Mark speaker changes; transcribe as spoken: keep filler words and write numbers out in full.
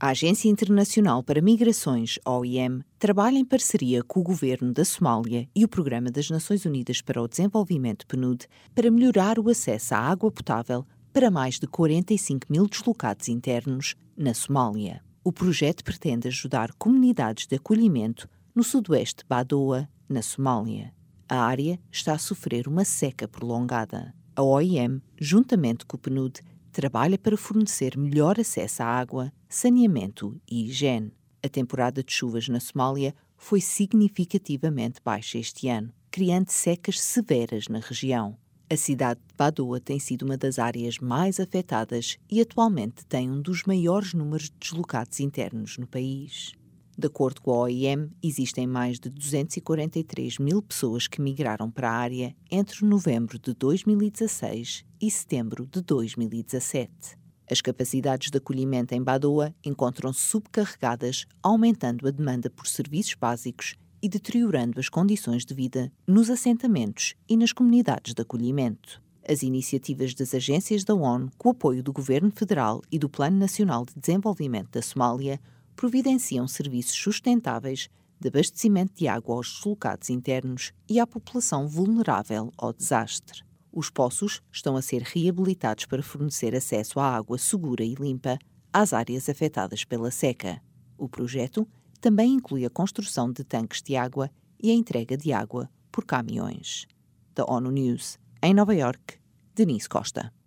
Speaker 1: A Agência Internacional para Migrações, O I M, trabalha em parceria com o governo da Somália e o Programa das Nações Unidas para o Desenvolvimento, P N U D, para melhorar o acesso à água potável para mais de quarenta e cinco mil deslocados internos na Somália. O projeto pretende ajudar comunidades de acolhimento no sudoeste de Badoa, na Somália. A área está a sofrer uma seca prolongada. A O I M, juntamente com o P N U D, trabalha para fornecer melhor acesso à água, saneamento e higiene. A temporada de chuvas na Somália foi significativamente baixa este ano, criando secas severas na região. A cidade de Badoa tem sido uma das áreas mais afetadas e atualmente tem um dos maiores números de deslocados internos no país. De acordo com a O I M, existem mais de duzentos e quarenta e três mil pessoas que migraram para a área entre novembro de dois mil e dezasseis e setembro de dois mil e dezassete. As capacidades de acolhimento em Badoa encontram-se subcarregadas, aumentando a demanda por serviços básicos e deteriorando as condições de vida nos assentamentos e nas comunidades de acolhimento. As iniciativas das agências da ONU, com o apoio do Governo Federal e do Plano Nacional de Desenvolvimento da Somália, providenciam serviços sustentáveis de abastecimento de água aos deslocados internos e à população vulnerável ao desastre. Os poços estão a ser reabilitados para fornecer acesso à água segura e limpa às áreas afetadas pela seca. O projeto também inclui a construção de tanques de água e a entrega de água por caminhões. Da ONU News, em Nova Iorque, Denise Costa.